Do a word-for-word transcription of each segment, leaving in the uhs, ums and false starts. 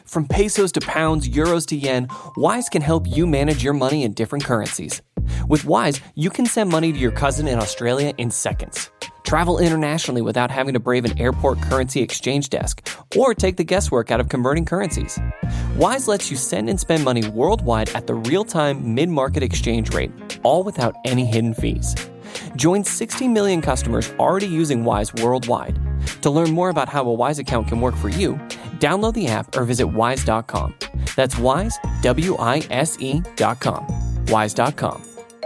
From pesos to pounds, euros to yen, Wise can help you manage your money in different currencies. With Wise, you can send money to your cousin in Australia in seconds. Travel internationally without having to brave an airport currency exchange desk or take the guesswork out of converting currencies. Wise lets you send and spend money worldwide at the real-time mid-market exchange rate, all without any hidden fees. Join sixty million customers already using Wise worldwide. To learn more about how a Wise account can work for you, download the app or visit wise dot com. That's Wise, W I S E dot com. wise dot com.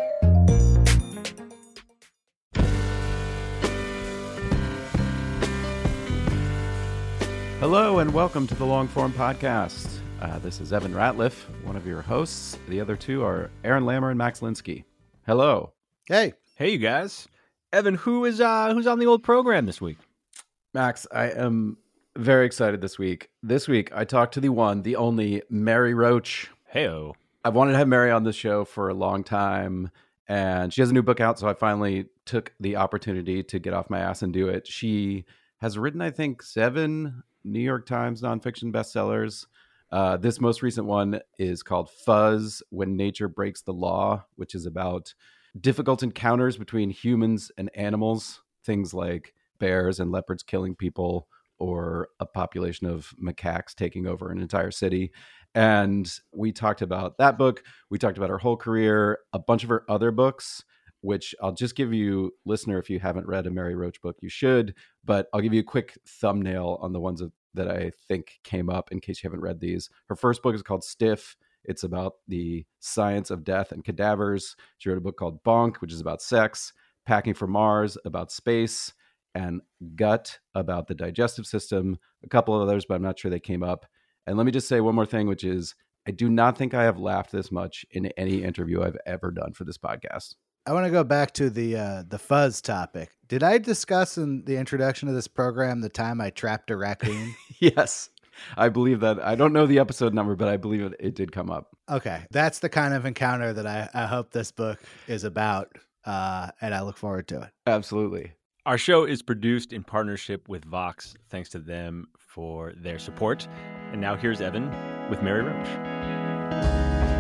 Hello and welcome to the Longform Podcast. Uh, this is Evan Ratliff, one of your hosts. The other two are Aaron Lammer and Max Linsky. Hello. Hey. Hey, you guys. Evan, who is uh, who's on the old program this week? Max, I am very excited this week. This week, I talked to the one, the only Mary Roach. Heyo. I've wanted to have Mary on the show for a long time, and she has a new book out, so I finally took the opportunity to get off my ass and do it. She has written, I think, seven New York Times nonfiction bestsellers. Uh, this most recent one is called Fuzz, When Nature Breaks the Law, which is about difficult encounters between humans and animals, things like bears and leopards killing people or a population of macaques taking over an entire city. And we talked about that book. We talked about her whole career, a bunch of her other books, which I'll just give you, listener, if you haven't read a Mary Roach book, you should, but I'll give you a quick thumbnail on the ones that I think came up in case you haven't read these. Her first book is called Stiff. It's about the science of death and cadavers. She wrote a book called Bonk, which is about sex, Packing for Mars, about space, and Gut, about the digestive system, a couple of others, but I'm not sure they came up. And let me just say one more thing, which is I do not think I have laughed this much in any interview I've ever done for this podcast. I want to go back to the uh, the fuzz topic. Did I discuss in the introduction of this program the time I trapped a raccoon? Yes, I believe that. I don't know the episode number, but I believe it, it did come up. Okay, that's the kind of encounter that I, I hope this book is about, uh, and I look forward to it. Absolutely. Our show is produced in partnership with Vox. Thanks to them for their support. And now here's Evan with Mary Roach.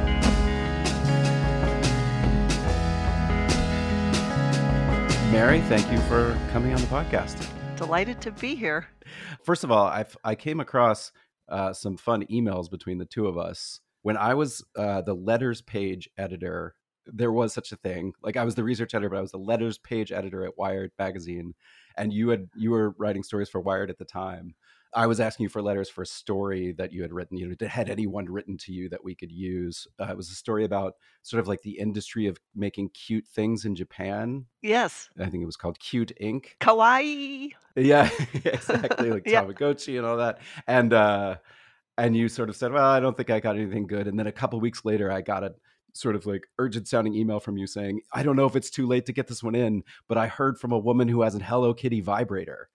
Mary, thank you for coming on the podcast. Delighted to be here. First of all, I I came across uh, some fun emails between the two of us. When I was uh, the letters page editor, there was such a thing. Like I was the research editor, but I was the letters page editor at Wired magazine, and you had you were writing stories for Wired at the time. I was asking you for letters for a story that you had written. You know, had anyone written to you that we could use? Uh, it was a story about sort of like the industry of making cute things in Japan. Yes. I think it was called Cute Ink. Kawaii. Yeah, exactly. Like Yeah. Tamagotchi and all that. And uh, and you sort of said, well, I don't think I got anything good. And then a couple weeks later, I got a sort of like urgent sounding email from you saying, I don't know if it's too late to get this one in, but I heard from a woman who has a Hello Kitty vibrator.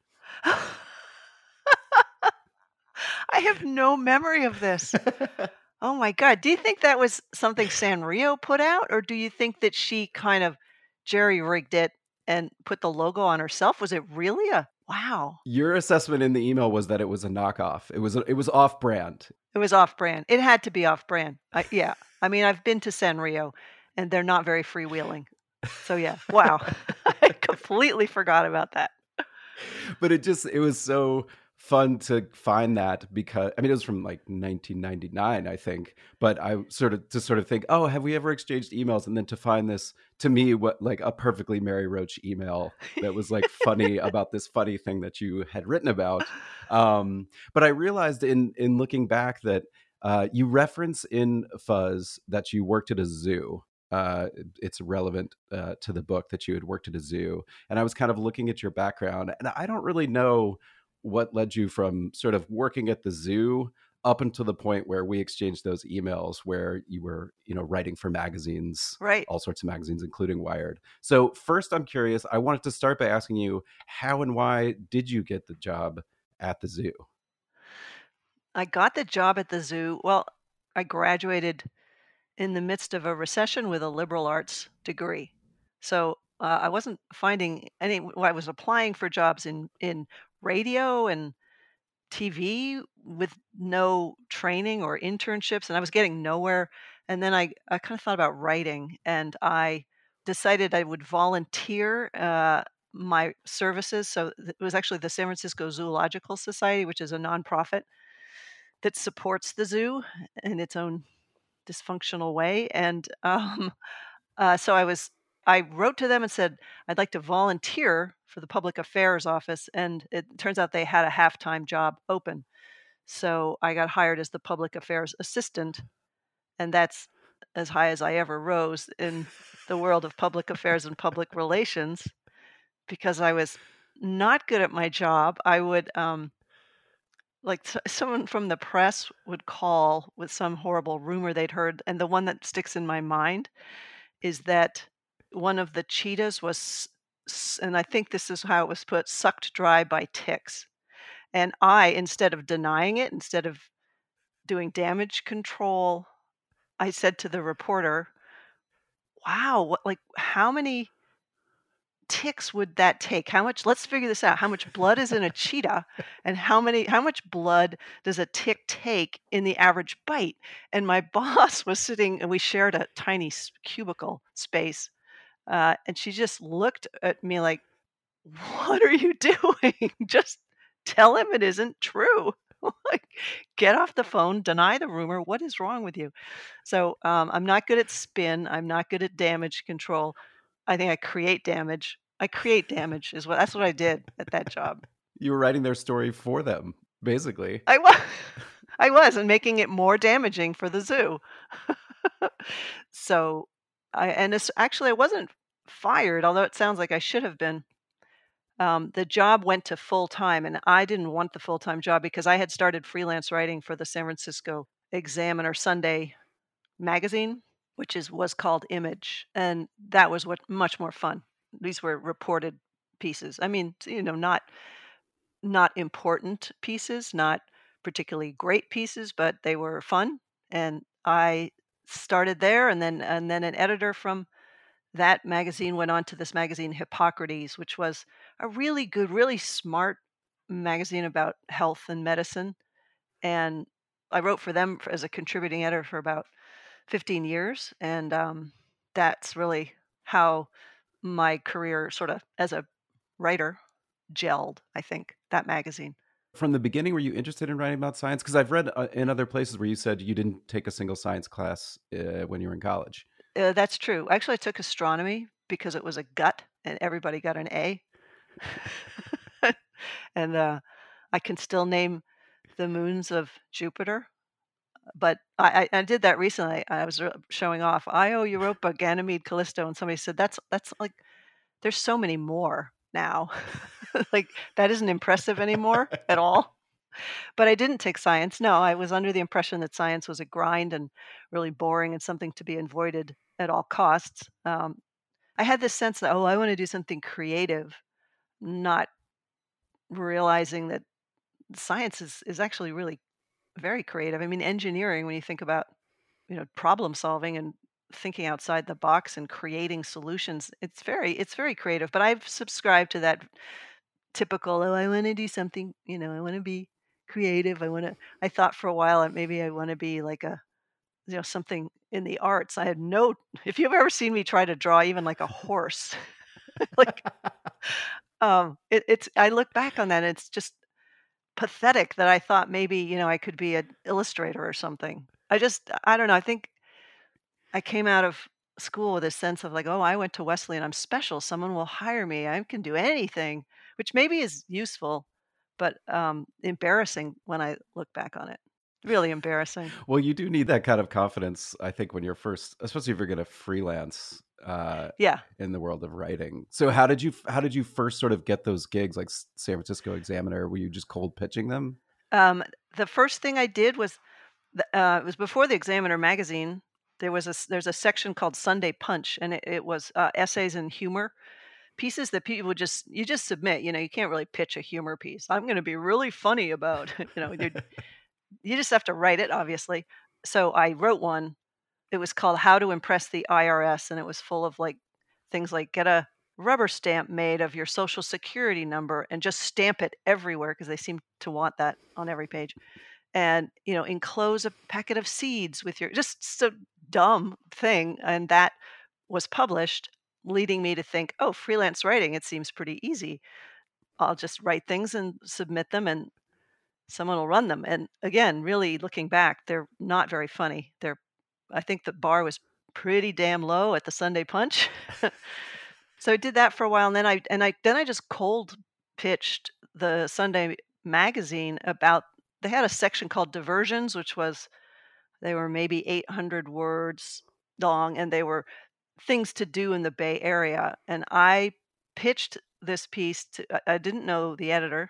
I have no memory of this. Oh my God. Do you think that was something Sanrio put out, or do you think that she kind of jerry rigged it and put the logo on herself? Was it really a wow? Your assessment in the email was that it was a knockoff. It was it was off brand. It was off brand. It had to be off brand. I, yeah. I mean, I've been to Sanrio and they're not very freewheeling. So yeah. Wow. I completely forgot about that. But it just it was so fun to find that because I mean it was from like nineteen ninety-nine, I think, but I sort of to sort of think, oh, have we ever exchanged emails? And then to find this, to me, what like a perfectly Mary Roach email that was like funny about this funny thing that you had written about. Um, but I realized in in looking back that uh, you reference in Fuzz that you worked at a zoo. Uh, it's relevant uh, to the book that you had worked at a zoo, and I was kind of looking at your background, and I don't really know what led you from sort of working at the zoo up until the point where we exchanged those emails where you were, you know, writing for magazines, Right. all sorts of magazines, including Wired. So first, I'm curious, I wanted to start by asking you, how and why did you get the job at the zoo? I got the job at the zoo. Well, I graduated in the midst of a recession with a liberal arts degree. So uh, I wasn't finding any, well, I was applying for jobs in, in radio and T V with no training or internships, and I was getting nowhere. And then I, I kind of thought about writing, and I decided I would volunteer uh, my services. So th- it was actually the San Francisco Zoological Society, which is a nonprofit that supports the zoo in its own dysfunctional way. And um, uh, so I was, I wrote to them and said, I'd like to volunteer for the public affairs office. And it turns out they had a half-time job open. So I got hired as the public affairs assistant. And that's as high as I ever rose in the world of public affairs and public relations, because I was not good at my job. I would, um, like s- someone from the press would call with some horrible rumor they'd heard. And the one that sticks in my mind is that one of the cheetahs was, s- and I think this is how it was put, sucked dry by ticks. And I, instead of denying it, instead of doing damage control, I said to the reporter, wow, what, like, how many ticks would that take? How much, let's figure this out. How much blood is in a cheetah, and how many, how much blood does a tick take in the average bite? And my boss was sitting, and we shared a tiny s- cubicle space. Uh, and she just looked at me like, what are you doing? Just tell him it isn't true. Like, get off the phone, deny the rumor. What is wrong with you? So um, I'm not good at spin. I'm not good at damage control. I think I create damage. I create damage is what that's what I did at that job. You were writing their story for them, basically. I was, I was, and making it more damaging for the zoo. So I and it's, actually I wasn't fired, although it sounds like I should have been. Um, the job went to full time, and I didn't want the full time job because I had started freelance writing for the San Francisco Examiner Sunday magazine, which is was called Image, and that was what much more fun. These were reported pieces. I mean, you know, not not important pieces, not particularly great pieces, but they were fun. And I started there, and then and then an editor from that magazine went on to this magazine Hippocrates, which was a really good, really smart magazine about health and medicine. And I wrote for them for, as a contributing editor for about fifteen years. And um, that's really how my career sort of as a writer gelled, I think, that magazine. From the beginning, were you interested in writing about science? Because I've read uh, in other places where you said you didn't take a single science class uh, when you were in college. Uh, that's true. Actually, I took astronomy because it was a gut and everybody got an A. And uh, I can still name the moons of Jupiter. But I, I, I did that recently. I was re- showing off Io, Europa, Ganymede, Callisto, and somebody said that's that's like there's so many more now. Like that isn't impressive anymore at all. But I didn't take science. No, I was under the impression that science was a grind and really boring and something to be avoided at all costs. Um, I had this sense that, oh, I want to do something creative, not realizing that science is, is actually really very creative. I mean, engineering, when you think about, you know, problem solving and thinking outside the box and creating solutions, it's very, it's very creative. But I've subscribed to that typical, oh, I want to do something, you know, I want to be creative. I want to, I thought for a while that maybe I want to be like a, you know, something in the arts. I had no, if you've ever seen me try to draw even like a horse, like, um, it, it's, I look back on that and it's just pathetic that I thought maybe, you know, I could be an illustrator or something. I just, I don't know. I think I came out of school with a sense of like, oh, I went to Wesley and I'm special. Someone will hire me. I can do anything, which maybe is useful, but um, embarrassing when I look back on it. Really embarrassing. Well, you do need that kind of confidence, I think, when you're first, especially if you're going to freelance uh, Yeah. in the world of writing. So, how did you how did you first sort of get those gigs, like S- San Francisco Examiner? Were you just cold pitching them? Um, the first thing I did was, the- uh, it was before the Examiner magazine. There was a s- there's a section called Sunday Punch, and it, it was uh, essays and humor pieces that people would just you just submit. You know, you can't really pitch a humor piece. I'm going to be really funny about, you know, you you just have to write it, obviously. So I wrote one. It was called How to Impress the I R S, and it was full of like things like get a rubber stamp made of your social security number and just stamp it everywhere because they seem to want that on every page. And, you know, enclose a packet of seeds with your just so dumb thing. And that was published, leading me to think, oh, freelance writing, it seems pretty easy. I'll just write things and submit them and someone will run them. And again, really looking back, they're not very funny. They're, I think the bar was pretty damn low at the Sunday Punch. So I did that for a while, and then I and I then I just cold pitched the Sunday magazine about. They had a section called Diversions, which was they were maybe eight hundred words long, and they were things to do in the Bay Area. And I pitched this piece to. I- I didn't know the editor.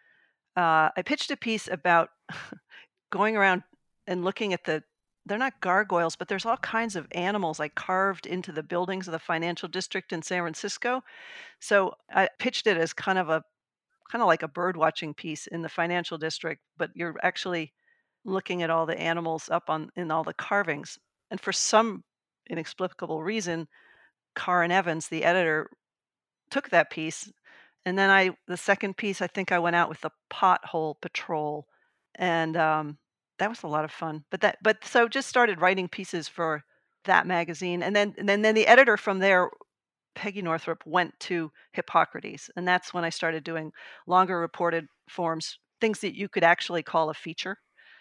Uh, I pitched a piece about going around and looking at the. They're not gargoyles, but there's all kinds of animals like carved into the buildings of the financial district in San Francisco. So I pitched it as kind of a kind of like a bird watching piece in the financial district, but you're actually looking at all the animals up on in all the carvings. And for some inexplicable reason, Karin Evans, the editor, took that piece. And then I the second piece, I think I went out with the Pothole Patrol. And um that was a lot of fun. But that but so just started writing pieces for that magazine. And then and then, then the editor from there, Peggy Northrop, went to Hippocrates. And that's when I started doing longer reported forms, things that you could actually call a feature.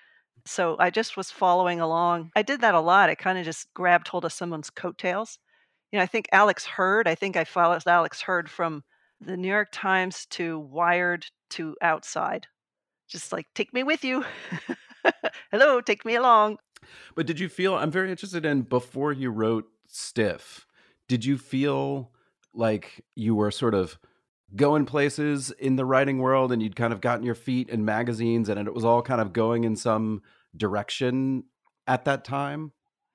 So I just was following along. I did that a lot. I kind of just grabbed hold of someone's coattails. You know, I think Alex Hurd, I think I followed Alex Hurd from the New York Times to Wired to Outside. Just like, take me with you. Hello, take me along. But did you feel, I'm very interested in, before you wrote Stiff, did you feel like you were sort of going places in the writing world and you'd kind of gotten your feet in magazines and it was all kind of going in some direction at that time?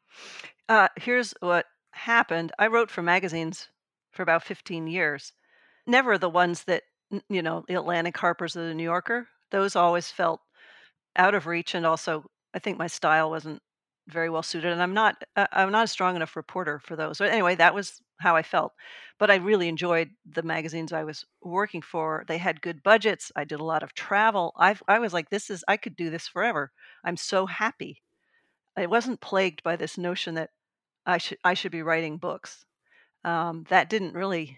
Uh, here's what happened. I wrote for magazines for about fifteen years. Never the ones that, you know, the Atlantic, Harper's, or the New Yorker. Those always felt out of reach, and also I think my style wasn't very well suited, and I'm not uh, I'm not a strong enough reporter for those. But anyway, that was how I felt. But I really enjoyed the magazines I was working for. They had good budgets. I did a lot of travel. I I was like, this is I could do this forever. I'm so happy. I wasn't plagued by this notion that I should I should be writing books. Um, that didn't really.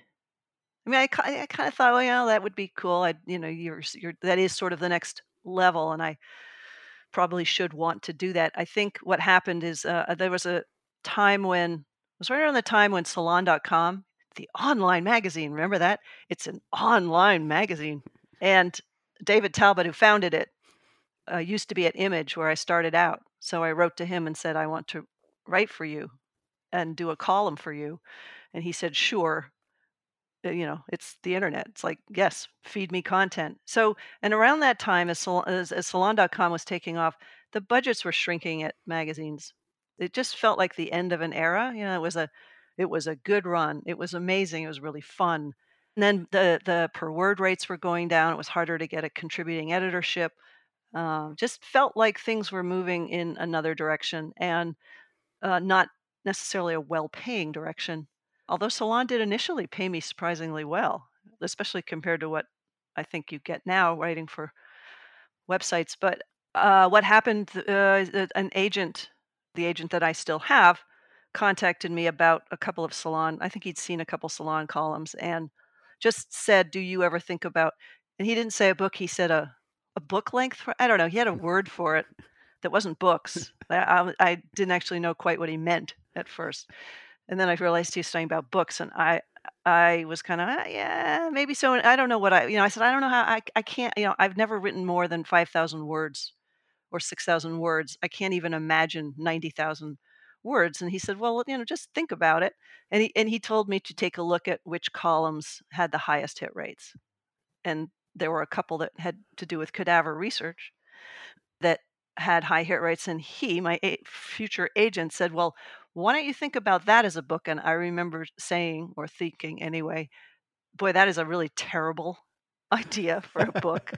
I mean, I, ki- I kind of thought, well, yeah, that would be cool. I, you know, you're, you're that is sort of the next level, and I probably should want to do that. I think what happened is uh, there was a time when it was right around the time when Salon dot com, the online magazine, remember that? It's an online magazine, and David Talbot, who founded it, uh, used to be at Image where I started out. So I wrote to him and said, I want to write for you and do a column for you, and he said, sure. Uh, you know, it's the internet. It's like, yes, feed me content. So, and around that time, as, Sal- as, as Salon dot com was taking off, the budgets were shrinking at magazines. It just felt like the end of an era. You know, it was a, it was a good run. It was amazing. It was really fun. And then the the per word rates were going down. It was harder to get a contributing editorship. Um, just felt like things were moving in another direction, and uh, not necessarily a well-paying direction. Although Salon did initially pay me surprisingly well, especially compared to what I think you get now writing for websites. But uh, what happened, uh, an agent, the agent that I still have, contacted me about a couple of Salon, I think he'd seen a couple Salon columns, and just said, do you ever think about, and he didn't say a book, he said a, a book length, for, I don't know, he had a word for it that wasn't books. I, I, I didn't actually know quite what he meant at first. And then I realized he was talking about books, and I, I was kind of ah, yeah, maybe so. I don't know what I, you know, I said I don't know how I, I can't, you know, I've never written more than five thousand words or six thousand words. I can't even imagine ninety thousand words. And he said, well, you know, just think about it. And he and he told me to take a look at which columns had the highest hit rates, and there were a couple that had to do with cadaver research that had high hit rates. And he, my a- future agent, said, well, why don't you think about that as a book? And I remember saying, or thinking anyway, boy, that is a really terrible idea for a book.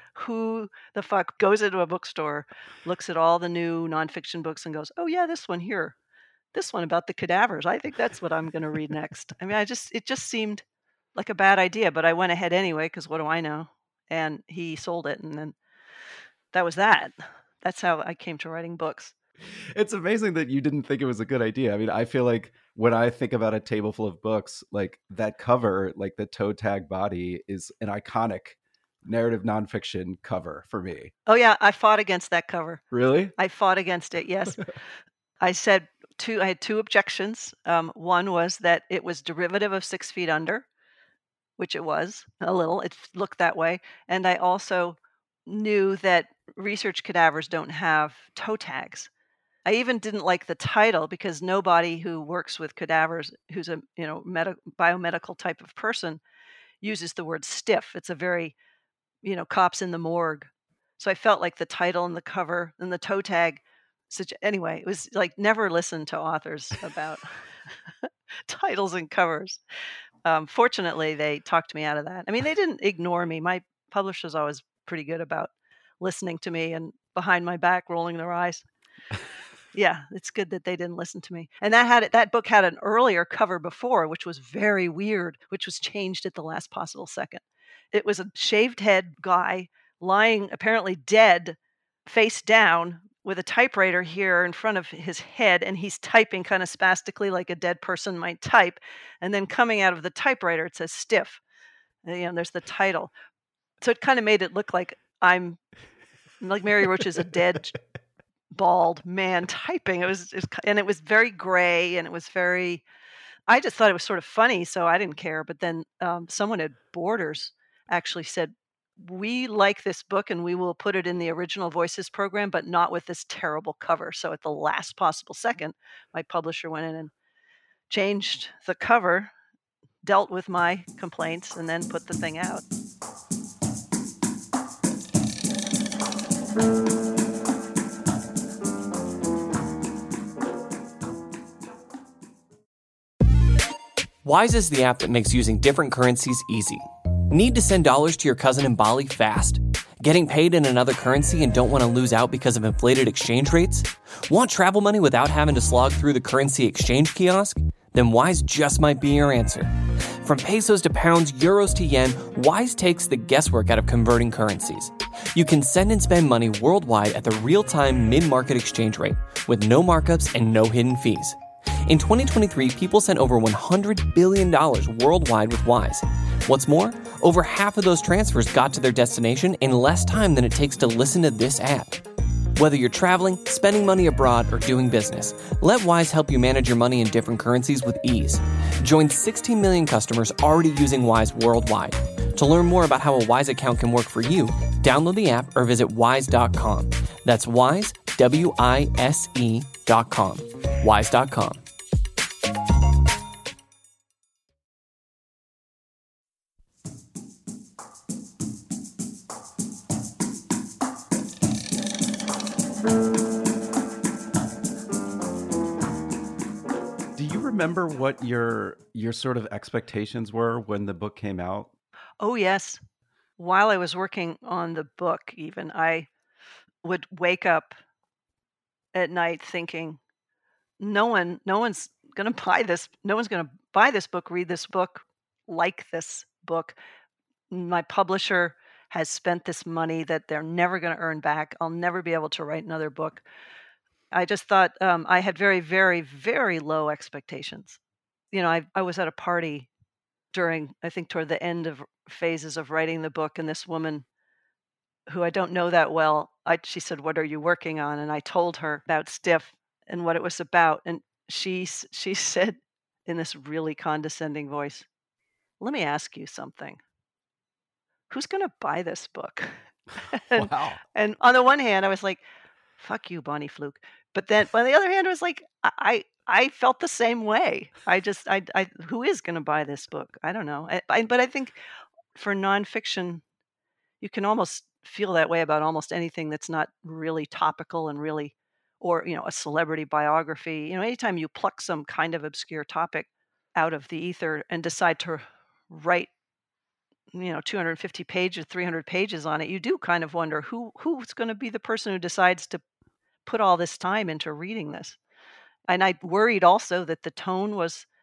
Who the fuck goes into a bookstore, looks at all the new nonfiction books and goes, oh yeah, this one here, this one about the cadavers. I think that's what I'm going to read next. I mean, I just, it just seemed like a bad idea, but I went ahead anyway because what do I know? And he sold it, and then that was that. That's how I came to writing books. It's amazing that you didn't think it was a good idea. I mean, I feel like when I think about a table full of books, like that cover, like the toe tag body is an iconic narrative nonfiction cover for me. Oh yeah, I fought against that cover. Really? I fought against it, yes. I said two, I had two objections. Um, one was that it was derivative of Six Feet Under, which it was a little, it looked that way. And I also knew that research cadavers don't have toe tags. I even didn't like the title because nobody who works with cadavers, who's a you know med- biomedical type of person, uses the word stiff. It's a very, you know, cops in the morgue. So I felt like the title and the cover and the toe tag. Such anyway, it was like never listen to authors about titles and covers. Um, fortunately, they talked me out of that. I mean, they didn't ignore me. My publisher's always pretty good about listening to me and behind my back rolling their eyes. Yeah, it's good that they didn't listen to me. And that had that book had an earlier cover before, which was very weird, which was changed at the last possible second. It was a shaved head guy lying apparently dead, face down, with a typewriter here in front of his head, and he's typing kind of spastically like a dead person might type. And then coming out of the typewriter, it says stiff. And, you know, there's the title. So it kind of made it look like I'm like Mary Roach is a dead bald man typing. It was, it was, and it was very gray, and it was very. I just thought it was sort of funny, so I didn't care. But then um, someone at Borders actually said, "We like this book, and we will put it in the original Voices program, but not with this terrible cover." So at the last possible second, my publisher went in and changed the cover, dealt with my complaints, and then put the thing out. Wise is the app that makes using different currencies easy. Need to send dollars to your cousin in Bali fast? Getting paid in another currency and don't want to lose out because of inflated exchange rates? Want travel money without having to slog through the currency exchange kiosk? Then Wise just might be your answer. From pesos to pounds, euros to yen, Wise takes the guesswork out of converting currencies. You can send and spend money worldwide at the real-time mid-market exchange rate with no markups and no hidden fees. In twenty twenty-three, people sent over one hundred billion dollars worldwide with Wise. What's more, over half of those transfers got to their destination in less time than it takes to listen to this app. Whether you're traveling, spending money abroad, or doing business, let Wise help you manage your money in different currencies with ease. Join sixteen million customers already using Wise worldwide. To learn more about how a Wise account can work for you, download the app or visit wise dot com. That's Wise, W I S E dot com. wise dot com. Remember what your your sort of expectations were when the book came out? Oh, yes. While I was working on the book, even, I would wake up at night thinking, no one, no one's going to buy this. No one's going to buy this book, read this book, like this book. My publisher has spent this money that they're never going to earn back. I'll never be able to write another book. I just thought um, I had very, very, very low expectations. You know, I, I was at a party during, I think, toward the end of phases of writing the book, and this woman who I don't know that well, I, she said, "What are you working on?" And I told her about Stiff and what it was about, and she she said in this really condescending voice, "Let me ask you something. Who's going to buy this book?" and, Wow. and on the one hand, I was like, "Fuck you, Bonnie Fluke." But then on the other hand, I was like, I I felt the same way. I just, I, I who is going to buy this book? I don't know. I, I, but I think for nonfiction, you can almost feel that way about almost anything that's not really topical and really, or, you know, a celebrity biography. You know, anytime you pluck some kind of obscure topic out of the ether and decide to write, you know, two hundred fifty pages, three hundred pages on it, you do kind of wonder who who's going to be the person who decides to put all this time into reading this. And I worried also that the tone was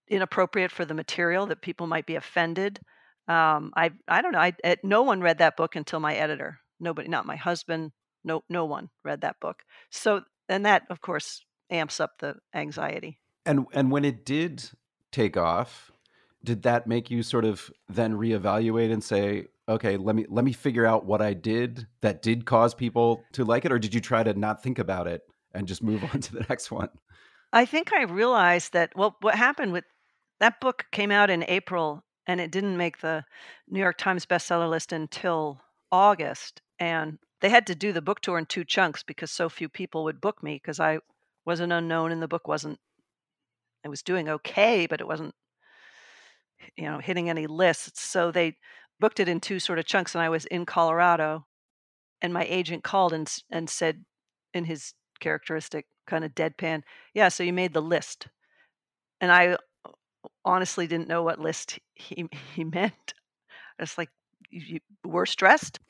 inappropriate for the material, that people might be offended. Um, I I don't know. I, I no one read that book until my editor. Nobody, not my husband. No no one read that book. So and that of course amps up the anxiety. And and when it did take off, did that make you sort of then reevaluate and say, okay, let me let me figure out what I did that did cause people to like it, or did you try to not think about it and just move on to the next one? I think I realized that, well, what happened with that book came out in April and it didn't make the New York Times bestseller list until August. And they had to do the book tour in two chunks because so few people would book me because I was an unknown and the book wasn't, it was doing okay, but it wasn't, you know, hitting any lists. So they booked it in two sort of chunks, and I was in Colorado, and my agent called and s- and said in his characteristic kind of deadpan, "Yeah, so you made the list." And I honestly didn't know what list he he meant. It's like, you, you were stressed?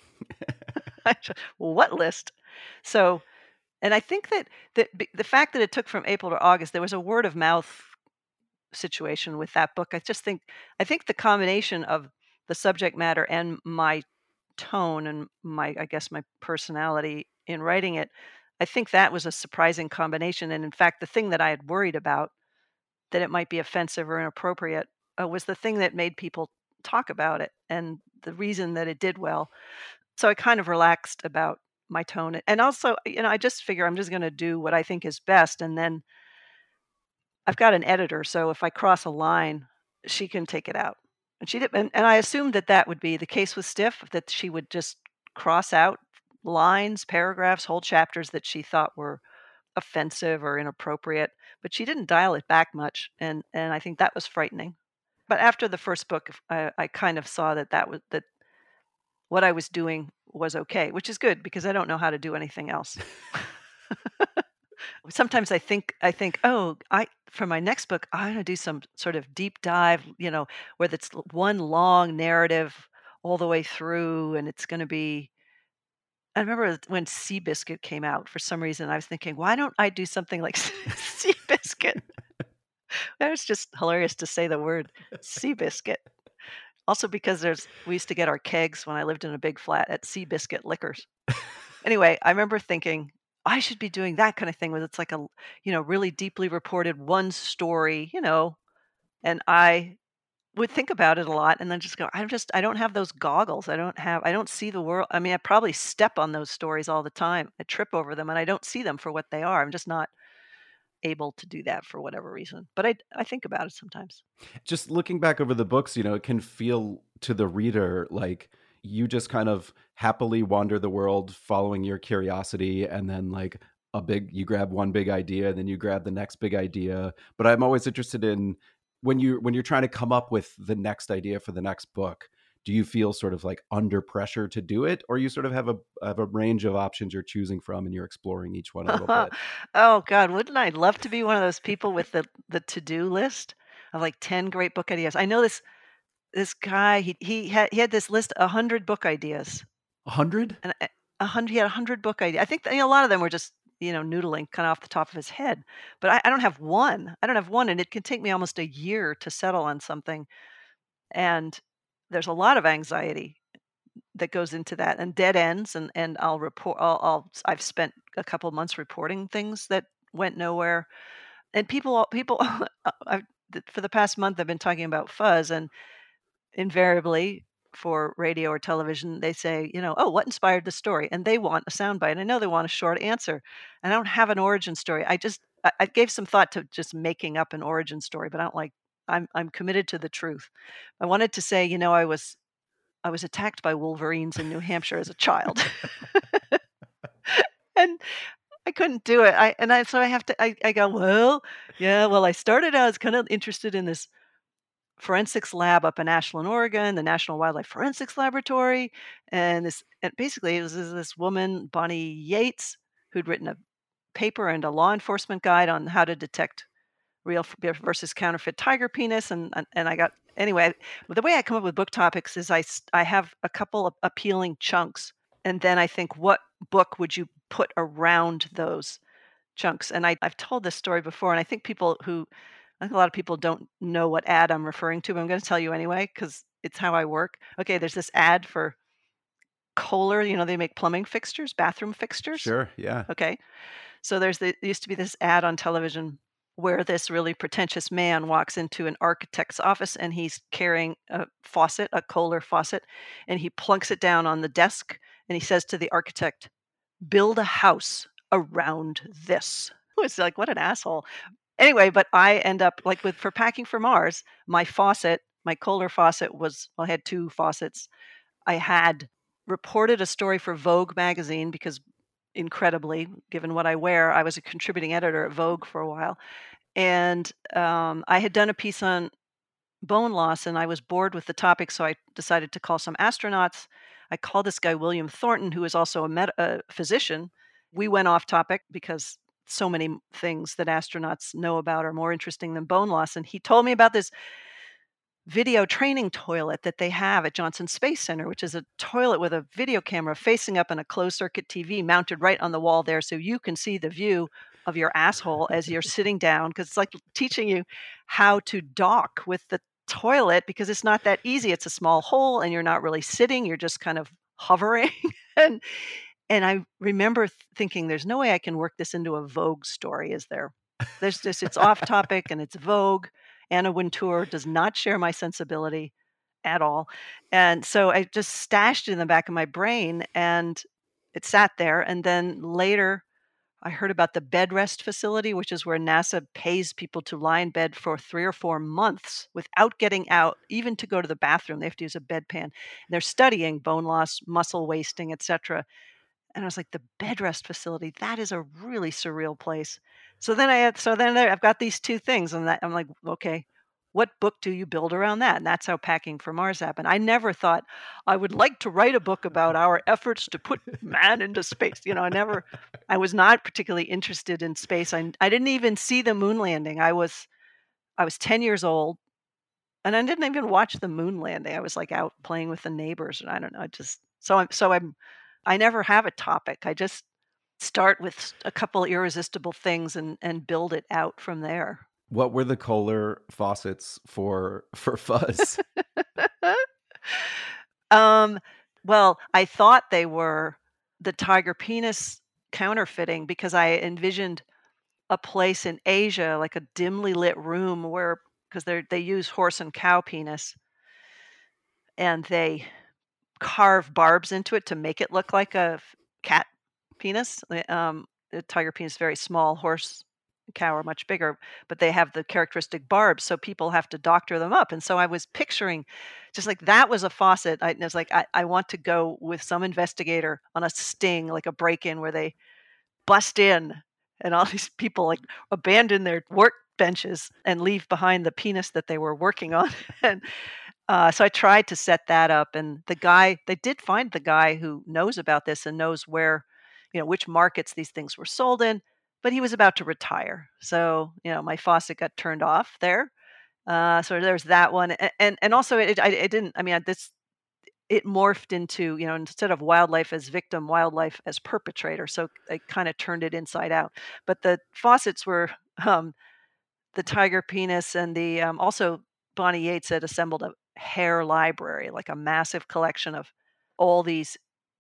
I said, well, what list? So, and I think that that b- the fact that it took from April to August, there was a word of mouth situation with that book. I just think I think the combination of the subject matter and my tone and my I guess my personality in writing it, I think that was a surprising combination. And in fact, the thing that I had worried about, that it might be offensive or inappropriate, uh, was the thing that made people talk about it and the reason that it did well. So I kind of relaxed about my tone. And also, you know, I just figure I'm just going to do what I think is best. And then I've got an editor, so if I cross a line, she can take it out. And she did, and, and I assumed that that would be the case with Stiff, that she would just cross out lines, paragraphs, whole chapters that she thought were offensive or inappropriate, but she didn't dial it back much, and and I think that was frightening. But after the first book, I, I kind of saw that that was that what I was doing was okay, which is good because I don't know how to do anything else. Sometimes I think I think, oh, I for my next book, I'm going to do some sort of deep dive, you know, where it's l- one long narrative all the way through, and it's going to be. I remember when Seabiscuit came out. For some reason, I was thinking, why don't I do something like Seabiscuit? That was just hilarious to say the word Seabiscuit. Also, because there's we used to get our kegs when I lived in a big flat at Seabiscuit Liquors. Anyway, I remember thinking I should be doing that kind of thing where it's like a, you know, really deeply reported one story, you know, and I would think about it a lot and then just go, I'm just, I don't have those goggles. I don't have, I don't see the world. I mean, I probably step on those stories all the time. I trip over them and I don't see them for what they are. I'm just not able to do that for whatever reason. But I, I think about it sometimes. Just looking back over the books, you know, it can feel to the reader like you just kind of happily wander the world following your curiosity, and then like a big you grab one big idea and then you grab the next big idea. But I'm always interested in when you when you're trying to come up with the next idea for the next book, do you feel sort of like under pressure to do it, or you sort of have a have a range of options you're choosing from and you're exploring each one a little bit? Oh God, wouldn't I love to be one of those people with the, the to-do list of like ten great book ideas? I know this this guy, he he had he had this list of a hundred book ideas. A hundred? And a a hundred, he had a hundred book ideas. I think that, you know, a lot of them were just, you know, noodling kind of off the top of his head. But I, I don't have one. I don't have one, and it can take me almost a year to settle on something. And there's a lot of anxiety that goes into that, and dead ends. And and I'll report. I'll, I'll I've spent a couple months reporting things that went nowhere. And people people I've, for the past month, I've been talking about fuzz, and invariably for radio or television, they say, you know, oh, what inspired the story? And they want a soundbite. I know they want a short answer. And I don't have an origin story. I just, I, I gave some thought to just making up an origin story, but I don't like, I'm, I'm committed to the truth. I wanted to say, you know, I was, I was attacked by wolverines in New Hampshire as a child. And I couldn't do it. I, and I, so I have to, I, I go, well, yeah, well, I started out as kind of interested in this forensics lab up in Ashland, Oregon, the National Wildlife Forensics Laboratory. And this, and basically it was this this woman, Bonnie Yates, who'd written a paper and a law enforcement guide on how to detect real f- versus counterfeit tiger penis. And, and, and I got, anyway, the way I come up with book topics is I, s- I have a couple of appealing chunks. And then I think, what book would you put around those chunks? And I, I've told this story before, and I think people who I think a lot of people don't know what ad I'm referring to, but I'm going to tell you anyway because it's how I work. Okay, there's this ad for Kohler. You know, they make plumbing fixtures, bathroom fixtures. Sure. Yeah. Okay. So there's the, there used to be this ad on television where this really pretentious man walks into an architect's office and he's carrying a faucet, a Kohler faucet, and he plunks it down on the desk and he says to the architect, "Build a house around this." It's like, what an asshole. Anyway, but I end up like with for Packing for Mars, my faucet, my Kohler faucet was, well, I had two faucets. I had reported a story for Vogue magazine because incredibly, given what I wear, I was a contributing editor at Vogue for a while. And um, I had done a piece on bone loss and I was bored with the topic. So I decided to call some astronauts. I called this guy, William Thornton, who is also a, med- a physician. We went off topic because so many things that astronauts know about are more interesting than bone loss. And he told me about this video training toilet that they have at Johnson Space Center, which is a toilet with a video camera facing up and a closed circuit T V mounted right on the wall there. So you can see the view of your asshole as you're sitting down, because it's like teaching you how to dock with the toilet because it's not that easy. It's a small hole and you're not really sitting. You're just kind of hovering. and And I remember th- thinking, there's no way I can work this into a Vogue story, is there? There's just, it's off topic and it's Vogue. Anna Wintour does not share my sensibility at all. And so I just stashed it in the back of my brain and it sat there. And then later I heard about the bed rest facility, which is where NASA pays people to lie in bed for three or four months without getting out, even to go to the bathroom. They have to use a bedpan. And they're studying bone loss, muscle wasting, et cetera. And I was like, the bed rest facility, that is a really surreal place. So then I had, so then I've got these two things and that, I'm like, okay, what book do you build around that? And that's how Packing for Mars happened. I never thought I would like to write a book about our efforts to put man into space. You know, I never, I was not particularly interested in space. I, I didn't even see the moon landing. I was, I was ten years old and I didn't even watch the moon landing. I was like out playing with the neighbors and I don't know. I just, so I'm, so I'm, I never have a topic. I just start with a couple irresistible things and, and build it out from there. What were the Kohler faucets for for fuzz? um, well, I thought they were the tiger penis counterfeiting because I envisioned a place in Asia, like a dimly lit room where, because they they use horse and cow penis, and they carve barbs into it to make it look like a cat penis. Um, the tiger penis is very small, horse and cow are much bigger, but they have the characteristic barbs, so people have to doctor them up. And so I was picturing just like that was a faucet. I, I was like, I, I want to go with some investigator on a sting, like a break-in where they bust in and all these people like abandon their work benches and leave behind the penis that they were working on. and Uh, so I tried to set that up, and the guy, they did find the guy who knows about this and knows where, you know, which markets these things were sold in, but he was about to retire. So, you know, my faucet got turned off there. Uh, so there's that one. And, and, and also it, I, it didn't, I mean, this, it morphed into, you know, instead of wildlife as victim, wildlife as perpetrator. So I kind of turned it inside out, but the faucets were, um, the tiger penis and the, um, also Bonnie Yates had assembled a hair library, like a massive collection of all these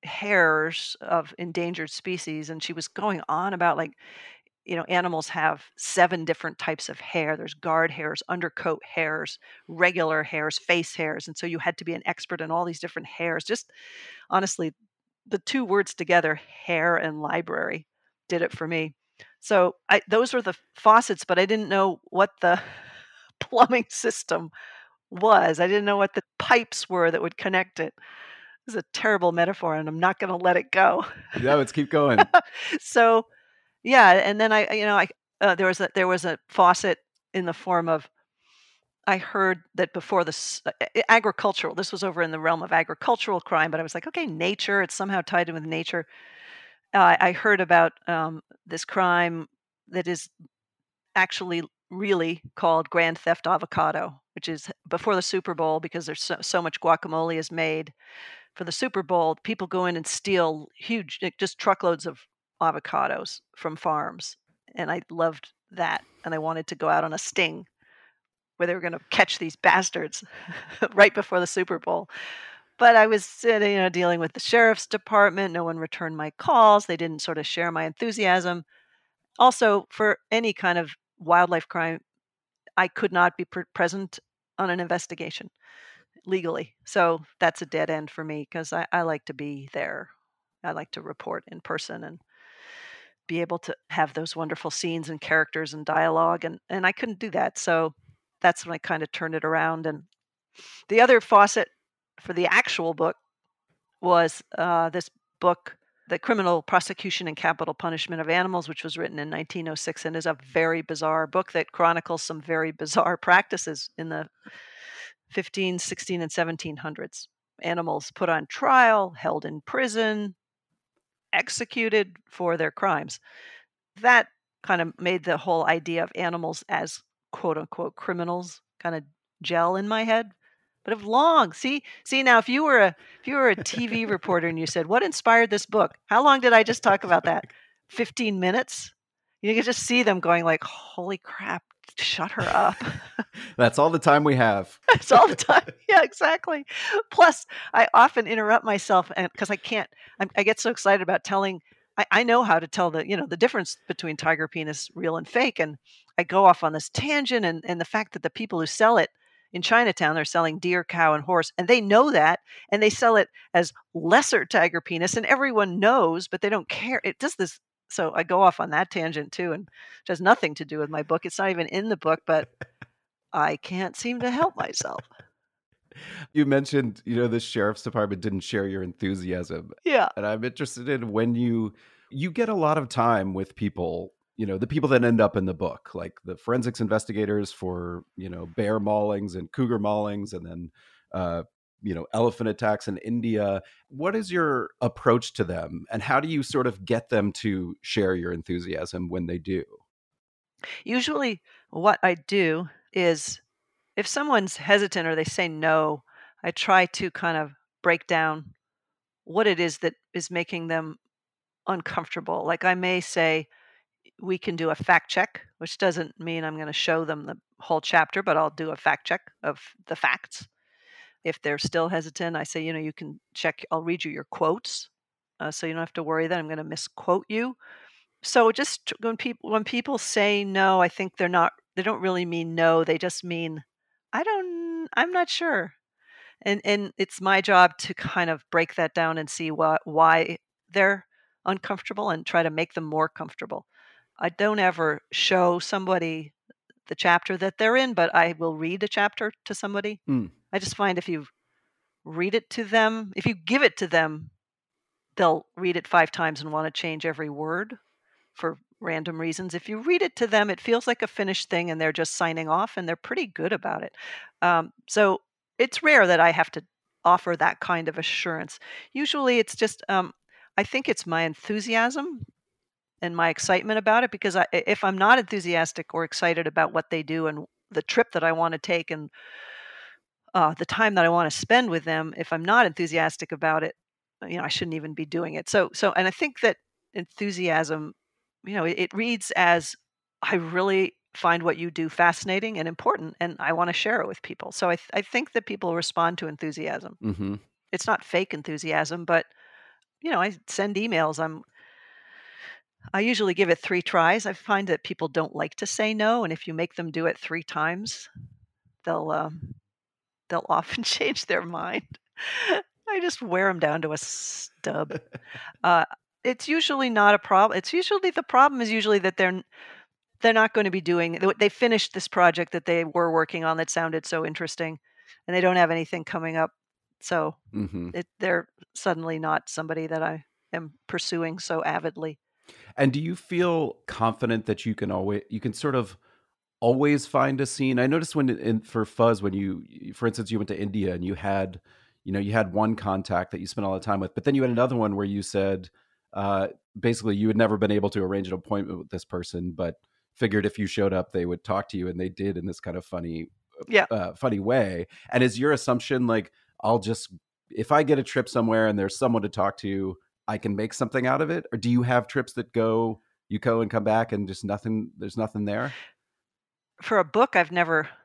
hairs of endangered species. And she was going on about like, you know, animals have seven different types of hair. There's guard hairs, undercoat hairs, regular hairs, face hairs. And so you had to be an expert in all these different hairs. Just honestly, the two words together, hair and library, did it for me. So I, those were the faucets, but I didn't know what the plumbing system was. I didn't know what the pipes were that would connect it. It was a terrible metaphor, and I'm not going to let it go. Yeah, let's keep going. So, yeah, and then I, you know, I uh, there was a there was a faucet in the form of. I heard that before this uh, agricultural. This was over in the realm of agricultural crime, but I was like, okay, nature. It's somehow tied in with nature. Uh, I heard about um, this crime that is actually really called Grand Theft Avocado, which is before the Super Bowl, because there's so, so much guacamole is made for the Super Bowl. People go in and steal huge, just truckloads of avocados from farms. And I loved that. And I wanted to go out on a sting where they were going to catch these bastards right before the Super Bowl. But I was, you know, dealing with the sheriff's department. No one returned my calls. They didn't sort of share my enthusiasm. Also, for any kind of wildlife crime, I could not be pre- present on an investigation legally. So that's a dead end for me because I, I like to be there. I like to report in person and be able to have those wonderful scenes and characters and dialogue. And, and I couldn't do that. So that's when I kind of turned it around. And the other faucet for the actual book was uh, this book, The Criminal Prosecution and Capital Punishment of Animals, which was written in nineteen oh six and is a very bizarre book that chronicles some very bizarre practices in the fifteen, sixteen, and seventeen hundreds. Animals put on trial, held in prison, executed for their crimes. That kind of made the whole idea of animals as quote unquote criminals kind of gel in my head. But of long, see, see now, if you were a if you were a T V reporter and you said, "What inspired this book?" How long did I just talk about that? Fifteen minutes. You could just see them going like, "Holy crap! Shut her up." That's all the time we have. It's all the time. Yeah, exactly. Plus, I often interrupt myself, and because I can't, I'm, I get so excited about telling. I, I know how to tell the, you know, the difference between tiger penis, real and fake, and I go off on this tangent, and and the fact that the people who sell it in Chinatown, they're selling deer, cow, and horse, and they know that, and they sell it as lesser tiger penis, and everyone knows, but they don't care. It does this. So I go off on that tangent too, and it has nothing to do with my book. It's not even in the book, but I can't seem to help myself. You mentioned, you know, the sheriff's department didn't share your enthusiasm. Yeah. And I'm interested in when you, you get a lot of time with people, you know, the people that end up in the book, like the forensics investigators for, you know, bear maulings and cougar maulings, and then, uh, you know, elephant attacks in India. What is your approach to them, and how do you sort of get them to share your enthusiasm when they do? Usually what I do is if someone's hesitant or they say no, I try to kind of break down what it is that is making them uncomfortable. Like I may say, we can do a fact check, which doesn't mean I'm going to show them the whole chapter, but I'll do a fact check of the facts. If they're still hesitant, I say, you know, you can check, I'll read you your quotes. Uh, so you don't have to worry that I'm going to misquote you. So just when people, when people say no, I think they're not, they don't really mean no. They just mean, I don't, I'm not sure. And, and it's my job to kind of break that down and see what, why they're uncomfortable and try to make them more comfortable. I don't ever show somebody the chapter that they're in, but I will read a chapter to somebody. Mm. I just find if you read it to them, if you give it to them, they'll read it five times and want to change every word for random reasons. If you read it to them, it feels like a finished thing and they're just signing off, and they're pretty good about it. Um, so it's rare that I have to offer that kind of assurance. Usually it's just, um, I think it's my enthusiasm and my excitement about it, because I, if I'm not enthusiastic or excited about what they do and the trip that I want to take and uh, the time that I want to spend with them, if I'm not enthusiastic about it, you know, I shouldn't even be doing it. So, so, and I think that enthusiasm, you know, it, it reads as, I really find what you do fascinating and important, and I want to share it with people. So I, th- I think that people respond to enthusiasm. Mm-hmm. It's not fake enthusiasm, but, you know, I send emails. I'm, I usually give it three tries. I find that people don't like to say no, and if you make them do it three times, they'll um, they'll often change their mind. I just wear them down to a stub. Uh, it's usually not a problem. It's usually the problem is usually that they're they're not going to be doing. They finished this project that they were working on that sounded so interesting, and they don't have anything coming up. So Mm-hmm. it, they're suddenly not somebody that I am pursuing so avidly. And do you feel confident that you can always, you can sort of always find a scene? I noticed when in, for Fuzz, when you, for instance, you went to India and you had, you know, you had one contact that you spent all the time with, but then you had another one where you said, uh, basically you had never been able to arrange an appointment with this person, but figured if you showed up, they would talk to you, and they did in this kind of funny, Yeah. uh, funny way. And is your assumption like, I'll just, if I get a trip somewhere and there's someone to talk to, I can make something out of it? Or do you have trips that go, you go and come back and just nothing, there's nothing there? For a book, I've never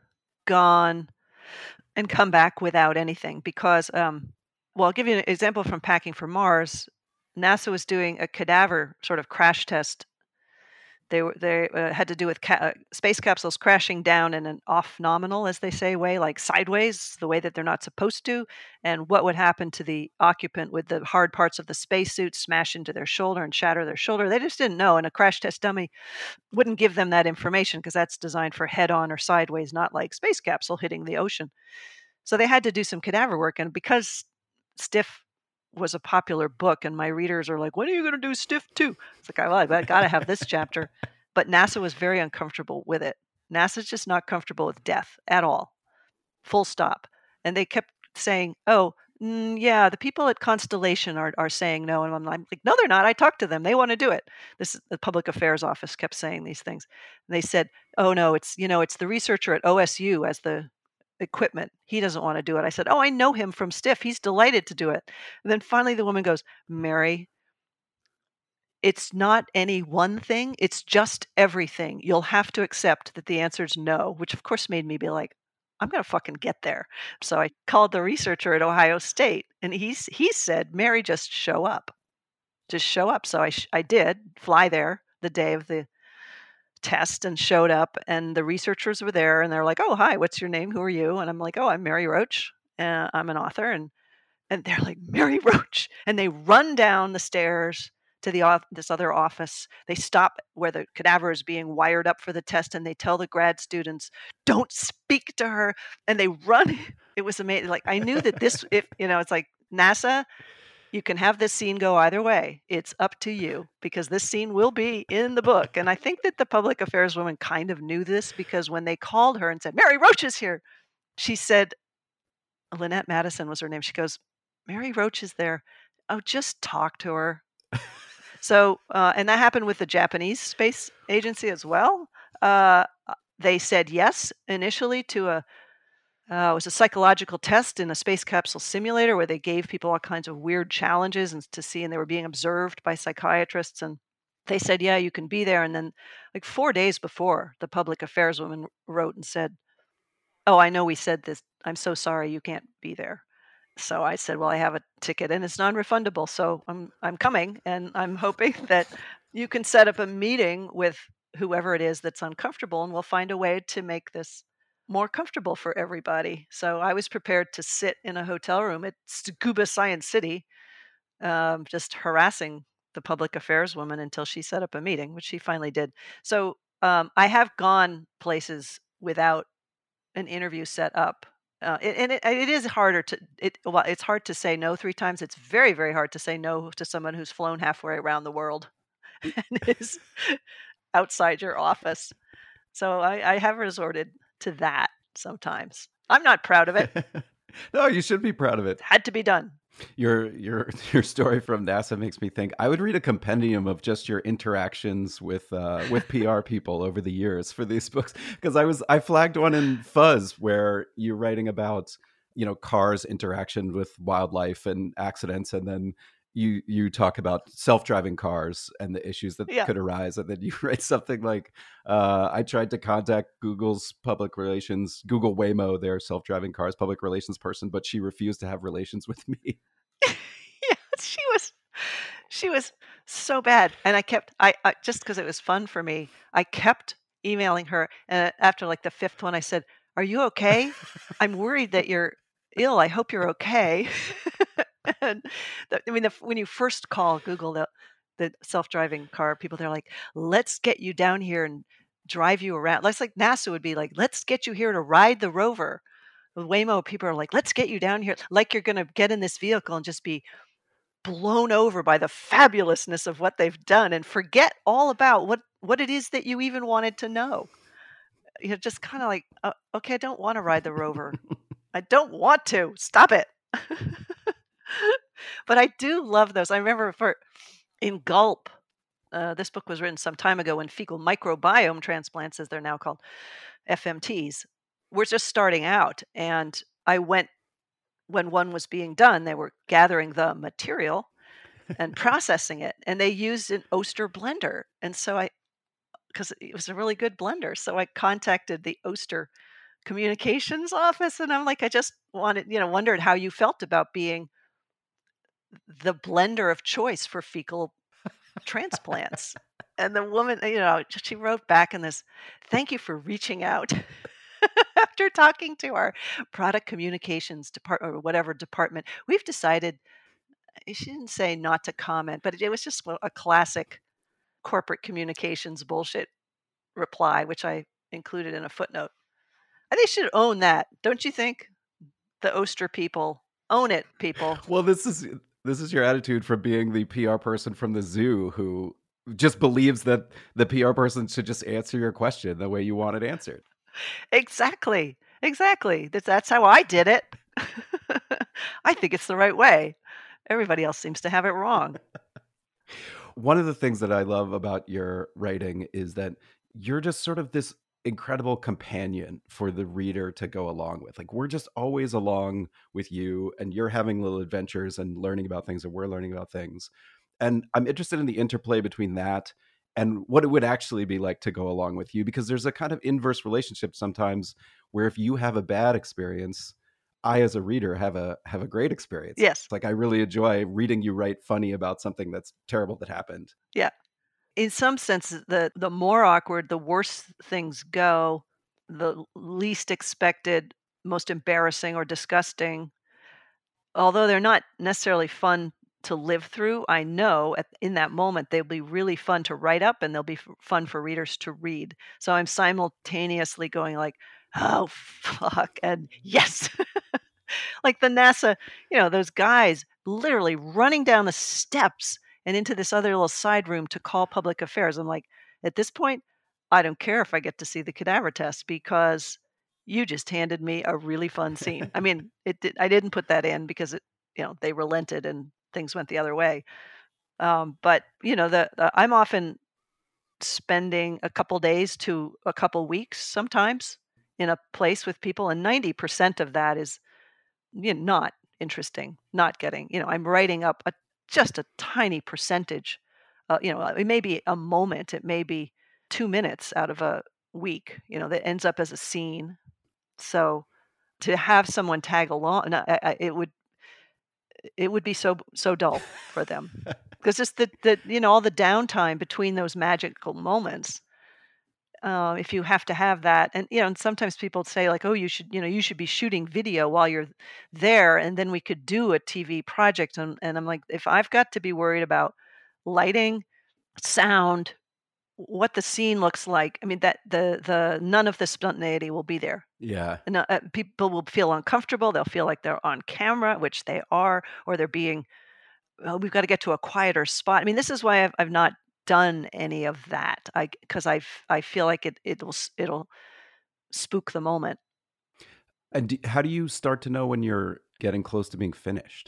gone and come back without anything because, um, well, I'll give you an example from Packing for Mars. NASA was doing a cadaver sort of crash test. They were they uh, had to do with ca- uh, space capsules crashing down in an off-nominal, as they say, way, like sideways, the way that they're not supposed to, and what would happen to the occupant with the hard parts of the spacesuit smash into their shoulder and shatter their shoulder. They just didn't know, and a crash test dummy wouldn't give them that information because that's designed for head-on or sideways, not like space capsule hitting the ocean. So they had to do some cadaver work, and because Stiff was a popular book, and my readers are like, "When are you going to do Stiff two?" It's like, well, I got to have this chapter. But NASA was very uncomfortable with it. NASA's just not comfortable with death at all, full stop. And they kept saying, "Oh, mm, yeah, the people at Constellation are are saying no," and I'm like, "No, they're not. I talked to them. They want to do it." This the Public Affairs Office kept saying these things. And they said, "Oh no, it's you know, it's the researcher at O S U as the equipment. He doesn't want to do it." I said, "Oh, I know him from Stiff. He's delighted to do it." And then finally the woman goes, "Mary, it's not any one thing. It's just everything. You'll have to accept that the answer is no," which of course made me be like, I'm going to fucking get there. So I called the researcher at Ohio State, and he's, he said, "Mary, just show up. Just show up." So I, sh- I did fly there the day of the test and showed up, and the researchers were there, and they're like, "Oh, hi, what's your name? Who are you?" And I'm like, "Oh, I'm Mary Roach. Uh, I'm an author." And and they're like, "Mary Roach," and they run down the stairs to the off- this other office. They stop where the cadaver is being wired up for the test, and they tell the grad students, "Don't speak to her." And they run. It was amazing. Like I knew that this, if you know, it's like NASA. You can have this scene go either way. It's up to you because this scene will be in the book. And I think that the public affairs woman kind of knew this because when they called her and said, "Mary Roach is here," she said, Lynette Madison was her name. She goes, "Mary Roach is there. Oh, just talk to her." So, uh, and that happened with the Japanese space agency as well. Uh, they said yes initially to a Uh, it was a psychological test in a space capsule simulator where they gave people all kinds of weird challenges and to see, and they were being observed by psychiatrists. And they said, "Yeah, you can be there." And then, like four days before, the public affairs woman wrote and said, "Oh, I know we said this. I'm so sorry you can't be there." So I said, "Well, I have a ticket and it's non-refundable, so I'm I'm coming, and I'm hoping that you can set up a meeting with whoever it is that's uncomfortable, and we'll find a way to make this more comfortable for everybody." So I was prepared to sit in a hotel room at Scuba Science City, um, just harassing the public affairs woman until she set up a meeting, which she finally did. So um, I have gone places without an interview set up. Uh, it, and it, it is harder to it. Well, it's hard to say no three times. It's very, very hard to say no to someone who's flown halfway around the world and is outside your office. So I, I have resorted to that sometimes. I'm not proud of it. No, you should be proud of it. Had to be done. Your your your story from NASA makes me think I would read a compendium of just your interactions with uh, with P R people over the years for these books, because I was I flagged one in Fuzz where you're writing about, you know, cars' interaction with wildlife and accidents, and then you you talk about self-driving cars and the issues that Yeah. could arise, and then you write something like, uh, "I tried to contact Google's public relations, Google Waymo, their self-driving cars public relations person, but she refused to have relations with me." Yeah, she was she was so bad, and I kept I, I just because it was fun for me, I kept emailing her, and after like the fifth one, I said, "Are you okay? I'm worried that you're ill. I hope you're okay." And the, I mean, the, when you first call Google the the self-driving car people, they're like, "Let's get you down here and drive you around." That's like NASA would be like, "Let's get you here to ride the rover." With Waymo, people are like, "Let's get you down here," like you're going to get in this vehicle and just be blown over by the fabulousness of what they've done and forget all about what what it is that you even wanted to know. You're just kind of like, uh, "Okay, I don't want to ride the rover. I don't want to. Stop it." But I do love those. I remember for in Gulp, uh, this book was written some time ago when fecal microbiome transplants, as they're now called, F M Ts, were just starting out. And I went when one was being done, they were gathering the material and processing it. And they used an Oster blender. And so I, because it was a really good blender. So I contacted the Oster communications office. And I'm like, I just wanted, you know, wondered how you felt about being the blender of choice for fecal transplants. And the woman, you know, she wrote back in this, thank you for reaching out after talking to our product communications department or whatever department. We've decided, she didn't say not to comment, but it was just a classic corporate communications bullshit reply, which I included in a footnote. And they should own that, don't you think? The Oster people, own it, people. Well, this is this is your attitude from being the P R person from the zoo who just believes that the P R person should just answer your question the way you want it answered. Exactly. Exactly. That's, that's how I did it. I think it's the right way. Everybody else seems to have it wrong. One of the things that I love about your writing is that you're just sort of this incredible companion for the reader to go along with. Like, we're just always along with you, and you're having little adventures and learning about things, and we're learning about things. And I'm interested in the interplay between that and what it would actually be like to go along with you, because there's a kind of inverse relationship sometimes where if you have a bad experience, I, as a reader, have a have a great experience. Yes. It's like I really enjoy reading you write funny about something that's terrible that happened. Yeah. In some sense, the the more awkward, the worse things go, the least expected, most embarrassing or disgusting, although they're not necessarily fun to live through, I know at, in that moment they'll be really fun to write up and they'll be f- fun for readers to read. So I'm simultaneously going like, oh, fuck, and yes. Like the NASA, you know, those guys literally running down the steps and into this other little side room to call public affairs. I'm like, at this point, I don't care if I get to see the cadaver test because you just handed me a really fun scene. I mean, it did, I didn't put that in because it, you know, they relented and things went the other way. Um, but you know, the, the I'm often spending a couple days to a couple weeks sometimes in a place with people, and ninety percent of that is, you know, not interesting, not getting, you know, I'm writing up a just a tiny percentage. Uh, you know, it may be a moment, it may be two minutes out of a week, you know, that ends up as a scene. So to have someone tag along, no, I, I, it would it would be so so dull for them because just the the you know all the downtime between those magical moments. Uh, if you have to have that, and you know, and sometimes people say like, "Oh, you should, you know, you should be shooting video while you're there, and then we could do a T V project." And, and I'm like, if I've got to be worried about lighting, sound, what the scene looks like, I mean, that the the none of the spontaneity will be there. Yeah. And uh, people will feel uncomfortable. They'll feel like they're on camera, which they are, or they're being. Oh, we've got to get to a quieter spot. I mean, this is why I've I've not done any of that. I because I I feel like it it'll it'll spook the moment. And do, how do you start to know when you're getting close to being finished?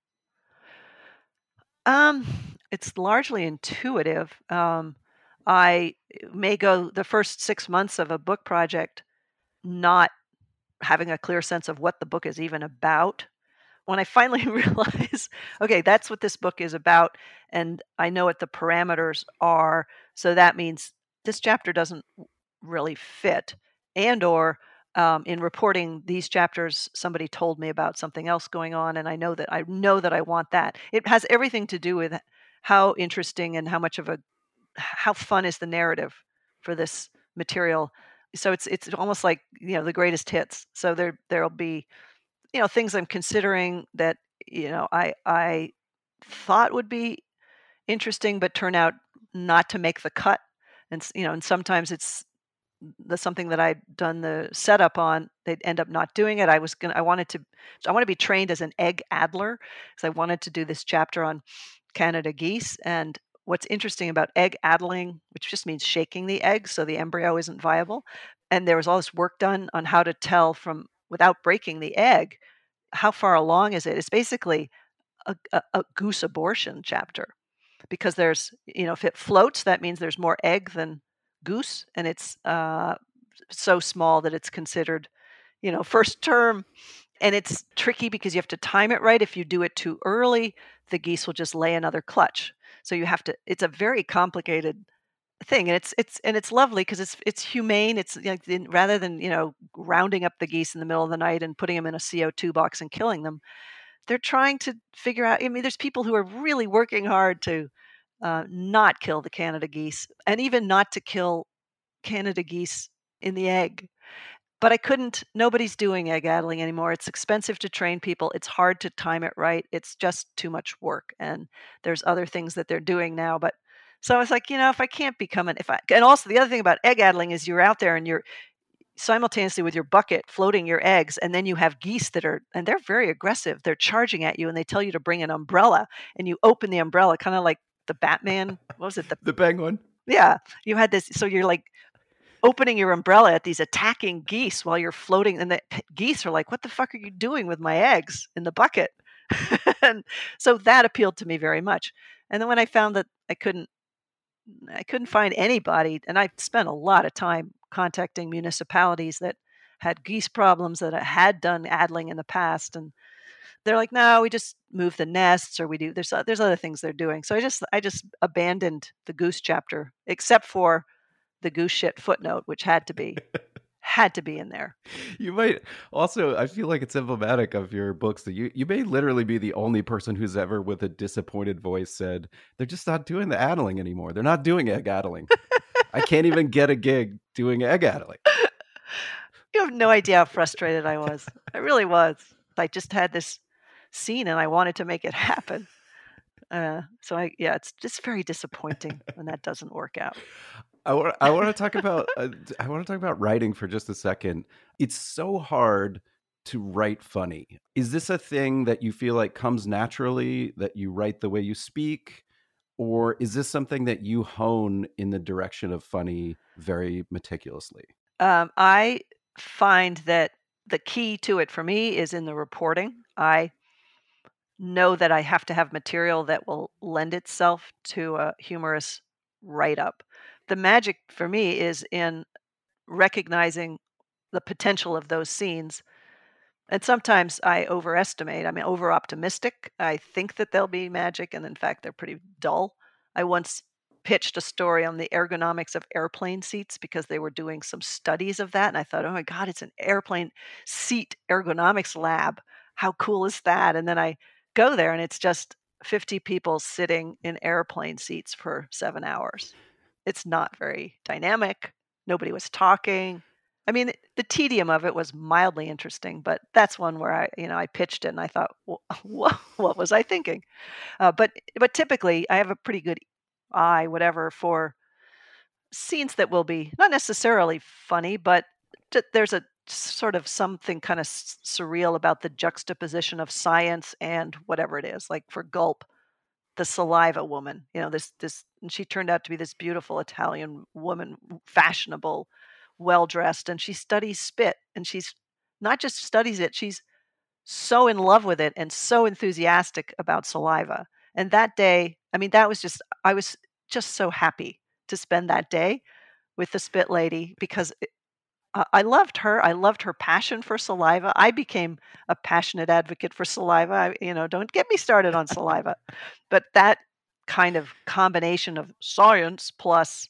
Um, it's largely intuitive. Um, I may go the first six months of a book project not having a clear sense of what the book is even about. When I finally realize, okay, that's what this book is about, and I know what the parameters are, so that means this chapter doesn't really fit, and or um, in reporting these chapters, somebody told me about something else going on, and I know that I know that I want that. It has everything to do with how interesting and how much of a how fun is the narrative for this material. So it's it's almost like, you know, the greatest hits. So there there'll be, you know, things I'm considering that, you know, I I thought would be interesting, but turn out not to make the cut. And you know, and sometimes it's the something that I'd done the setup on, they'd end up not doing it. I was gonna, I wanted to, I want to be trained as an egg addler because I wanted to do this chapter on Canada geese. And what's interesting about egg addling, which just means shaking the egg so the embryo isn't viable, and there was all this work done on how to tell from without breaking the egg, how far along is it? It's basically a, a, a goose abortion chapter because there's, you know, if it floats, that means there's more egg than goose, and it's uh, so small that it's considered, you know, first term. And it's tricky because you have to time it right. If you do it too early, the geese will just lay another clutch. So you have to, it's a very complicated thing, and it's it's and it's lovely because it's it's humane. It's like in- rather than you know rounding up the geese in the middle of the night and putting them in a C O two box and killing them, they're trying to figure out. I mean, there's people who are really working hard to uh, not kill the Canada geese, and even not to kill Canada geese in the egg. But I couldn't. Nobody's doing egg addling anymore. It's expensive to train people. It's hard to time it right. It's just too much work. And there's other things that they're doing now. But so I was like, you know, if I can't become an if I and also the other thing about egg addling is you're out there and you're simultaneously with your bucket floating your eggs, and then you have geese that are and they're very aggressive. They're charging at you and they tell you to bring an umbrella, and you open the umbrella, kind of like the Batman. What was it? The The penguin. yeah, you had this. So you're like opening your umbrella at these attacking geese while you're floating, and the p- geese are like, "What the fuck are you doing with my eggs in the bucket?" And so that appealed to me very much. And then when I found that I couldn't, I couldn't find anybody, and I spent a lot of time contacting municipalities that had geese problems that had done addling in the past, and they're like, "No, we just move the nests, or we do there's o- there's other things they're doing." So I just I just abandoned the goose chapter, except for the goose shit footnote, which had to be had to be in there. You might also, I feel like it's emblematic of your books that you, you may literally be the only person who's ever with a disappointed voice said, they're just not doing the addling anymore. They're not doing egg addling. I can't even get a gig doing egg addling. You have no idea how frustrated I was. I really was. I just had this scene and I wanted to make it happen. Uh, so I, yeah, it's just very disappointing when that doesn't work out. I want, I want to talk about uh, I want to talk about writing for just a second. It's so hard to write funny. Is this a thing that you feel like comes naturally, that you write the way you speak, or is this something that you hone in the direction of funny very meticulously? Um, I find that the key to it for me is in the reporting. I know that I have to have material that will lend itself to a humorous write up. The magic for me is in recognizing the potential of those scenes. And sometimes I overestimate, I'm over optimistic. I think that they'll be magic, and in fact, they're pretty dull. I once pitched a story on the ergonomics of airplane seats because they were doing some studies of that. And I thought, oh my God, it's an airplane seat ergonomics lab. How cool is that? And then I go there and it's just fifty people sitting in airplane seats for seven hours. It's not very dynamic. Nobody was talking. I mean, the tedium of it was mildly interesting, but that's one where I, you know, I pitched it and I thought, what, what was I thinking? Uh, but but typically, I have a pretty good eye, whatever, for scenes that will be not necessarily funny, but t- there's a sort of something kind of s- surreal about the juxtaposition of science and whatever it is. Like for Gulp, the saliva woman, you know, this this, and she turned out to be this beautiful Italian woman, fashionable, well dressed, and she studies spit, and she's not just studies it, she's so in love with it and so enthusiastic about saliva. And that day, I mean, that was just, I was just so happy to spend that day with the spit lady because it, I I loved her. I loved her passion for saliva. I became a passionate advocate for saliva. I, you know, don't get me started on saliva. But that kind of combination of science plus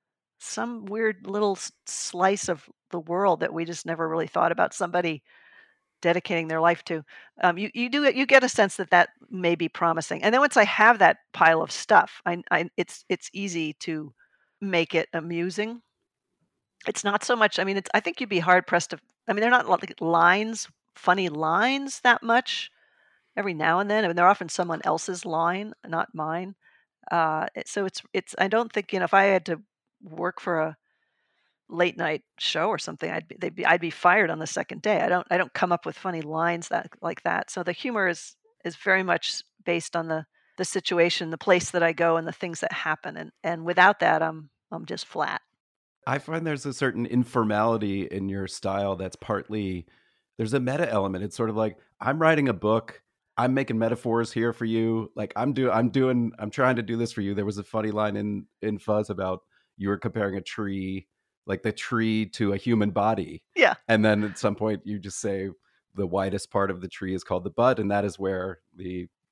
some weird little s- slice of the world that we just never really thought about somebody dedicating their life to. Um, you you do you get a sense that that may be promising. And then once I have that pile of stuff, I, I it's it's easy to make it amusing. It's not so much. I mean, it's. I think you'd be hard pressed to. I mean, they're not like lines, funny lines that much. Every now and then, I mean, they're often someone else's line, not mine. Uh, it- so it's it's. I don't think you know if I had to work for a late night show or something, I'd be, they'd be I'd be fired on the second day. I don't I don't come up with funny lines that like that. So the humor is is very much based on the the situation, the place that I go, and the things that happen. And and without that, I'm I'm just flat. I find there's a certain informality in your style that's partly, there's a meta element. It's sort of like, I'm writing a book, I'm making metaphors here for you. Like I'm do I'm doing I'm trying to do this for you. There was a funny line in in Fuzz about you were comparing a tree, like the tree to a human body. Yeah. And then at some point you just say the widest part of the tree is called the bud, and that is where the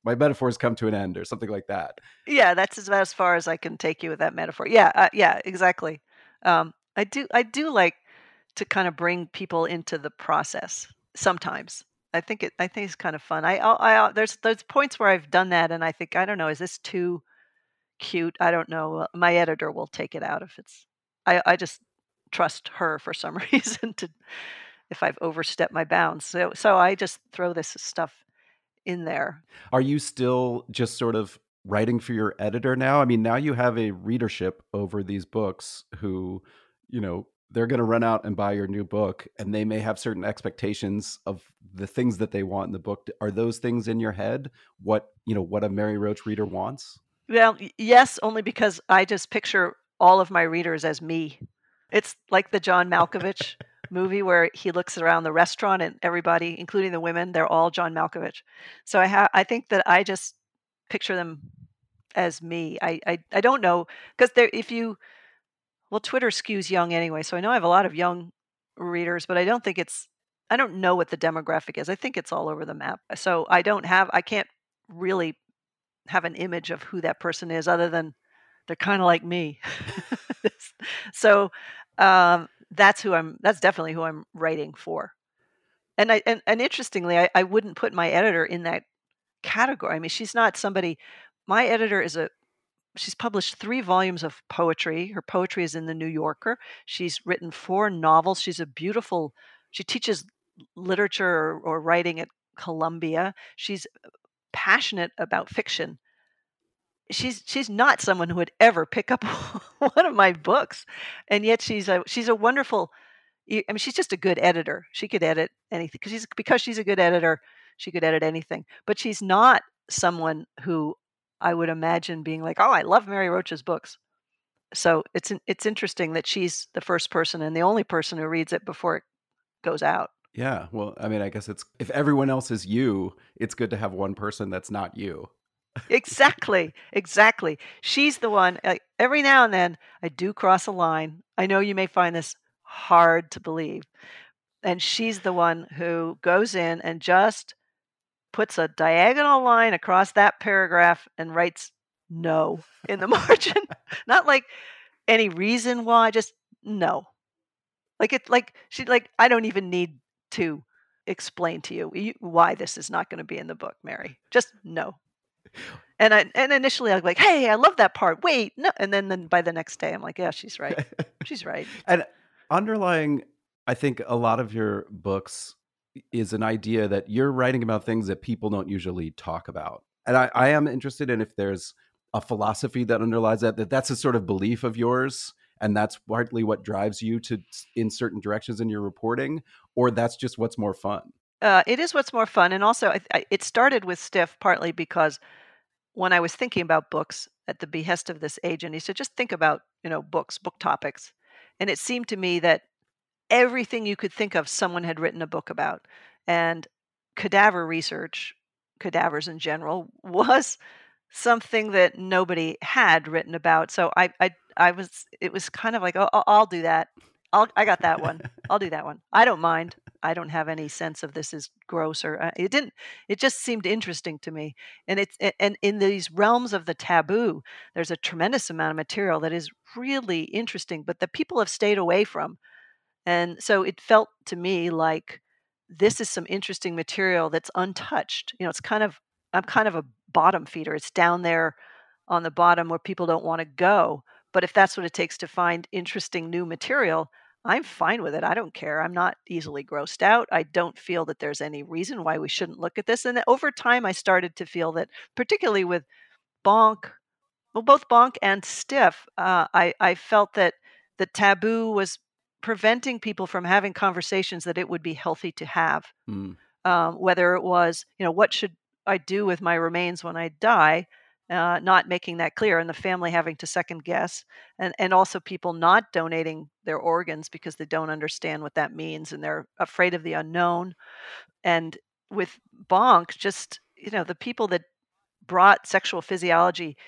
my metaphors come to an end or something like that. Yeah, that's as, as far as I can take you with that metaphor. Yeah, uh, yeah, exactly. Um, I do, I do like to kind of bring people into the process sometimes. I think it, I think it's kind of fun. I, I, I there's, there's points where I've done that, and I think, I don't know, is this too cute? I don't know. Uh, My editor will take it out if it's. I, I just trust her for some reason to, if I've overstepped my bounds. So, so I just throw this stuff in there. Are you still just sort of writing for your editor now? I mean, now you have a readership over these books who, you know, they're going to run out and buy your new book, and they may have certain expectations of the things that they want in the book. Are those things in your head? What, you know, what a Mary Roach reader wants? Well, y- yes, only because I just picture all of my readers as me. It's like the John Malkovich movie where he looks around the restaurant and everybody, including the women, they're all John Malkovich. So I have, I think that I just picture them as me. I, I, I don't know, because there, if you, well, Twitter skews young anyway. So I know I have a lot of young readers, but I don't think it's, I don't know what the demographic is. I think it's all over the map. So I don't have, I can't really have an image of who that person is other than they're kind of like me. So um, that's who I'm, that's definitely who I'm writing for. And I, and, and interestingly, I, I wouldn't put my editor in that category. I mean, she's not somebody, my editor is a, she's published three volumes of poetry. Her poetry is in the New Yorker. She's written four novels. She's a beautiful, she teaches literature or, or writing at Columbia. She's passionate about fiction. She's she's not someone who would ever pick up one of my books, and yet she's a she's a wonderful. I mean, she's just a good editor. She could edit anything because she's because she's a good editor. She could edit anything, but she's not someone who I would imagine being like, "Oh, I love Mary Roach's books." So it's it's interesting that she's the first person and the only person who reads it before it goes out. Yeah. Well, I mean, I guess it's, if everyone else is you, it's good to have one person that's not you. Exactly, exactly. She's the one. Like, every now and then, I do cross a line. I know you may find this hard to believe, and she's the one who goes in and just puts a diagonal line across that paragraph and writes "no" in the margin. Not like any reason why, just no. Like it, like she, like I don't even need to explain to you you- why this is not going to be in the book, Mary. Just no. And I and initially I'm like, hey, I love that part. Wait, no. And then, then by the next day, I'm like, yeah, she's right. She's right. And underlying, I think, a lot of your books is an idea that you're writing about things that people don't usually talk about. And I, I am interested in if there's a philosophy that underlies that, that that's a sort of belief of yours, and that's partly what drives you to in certain directions in your reporting, or that's just what's more fun. Uh, it is what's more fun, and also I, I, it started with Stiff partly because when I was thinking about books at the behest of this agent, he said, just think about, you know, books, book topics. And it seemed to me that everything you could think of, someone had written a book about. And cadaver research, cadavers in general, was something that nobody had written about. So I, I, I was, it was kind of like, oh, I'll, I'll do that. I'll, I got that one. I'll do that one. I don't mind. I don't have any sense of this is gross or uh, it didn't. It just seemed interesting to me. And it's and in these realms of the taboo, there's a tremendous amount of material that is really interesting, but that people have stayed away from. And so it felt to me like this is some interesting material that's untouched. You know, it's kind of I'm kind of a bottom feeder. It's down there on the bottom where people don't want to go. But if that's what it takes to find interesting new material, I'm fine with it. I don't care. I'm not easily grossed out. I don't feel that there's any reason why we shouldn't look at this. And over time, I started to feel that, particularly with Bonk, well, both Bonk and Stiff, uh, I, I felt that the taboo was preventing people from having conversations that it would be healthy to have. Mm. Um, whether it was, you know, what should I do with my remains when I die? Uh, not making that clear, and the family having to second guess, and, and also people not donating their organs because they don't understand what that means and they're afraid of the unknown. And with Bonk, just, you know, the people that brought sexual physiology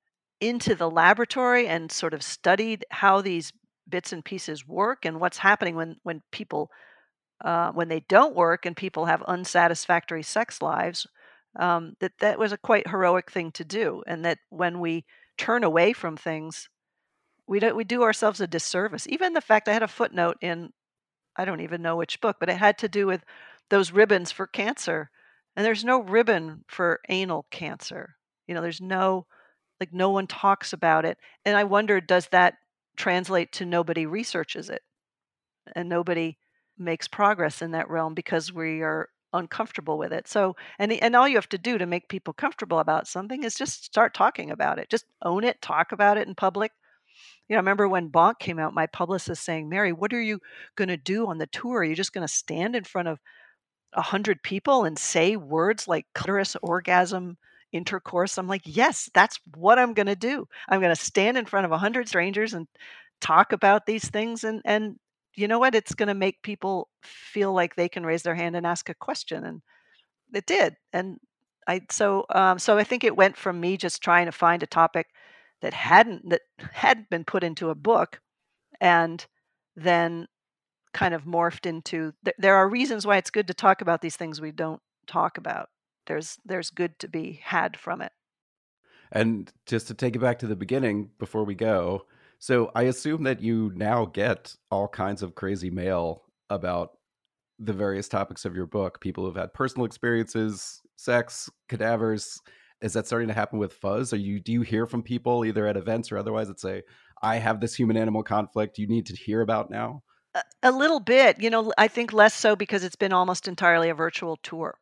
into the laboratory and sort of studied how these bits and pieces work and what's happening when, when people, uh, when they don't work and people have unsatisfactory sex lives. um, that that was a quite heroic thing to do, and that when we turn away from things, we don't we do ourselves a disservice. Even the fact I had a footnote in, I don't even know which book, but it had to do with those ribbons for cancer, and there's no ribbon for anal cancer. You know, there's no, like, no one talks about it, and I wonder, does that translate to nobody researches it, and nobody makes progress in that realm because we are uncomfortable with it. So, and and all you have to do to make people comfortable about something is just start talking about it. Just own it, talk about it in public. You know, I remember when Bonk came out, my publicist saying, "Mary, what are you going to do on the tour? Are you just going to stand in front of a hundred people and say words like clitoris, orgasm, intercourse?" I'm like, yes, that's what I'm going to do. I'm going to stand in front of a hundred strangers and talk about these things. And, and you know what? It's going to make people feel like they can raise their hand and ask a question. And it did. And I, so, um, so I think it went from me just trying to find a topic that hadn't, that hadn't been put into a book, and then kind of morphed into, th- there are reasons why it's good to talk about these things we don't talk about. There's, there's good to be had from it. And just to take it back to the beginning before we go, so I assume that you now get all kinds of crazy mail about the various topics of your book. People who've had personal experiences, sex, cadavers. Is that starting to happen with Fuzz? Are you, do you hear from people either at events or otherwise that say, I have this human animal conflict you need to hear about now? A, a little bit, you know, I think less so because it's been almost entirely a virtual tour,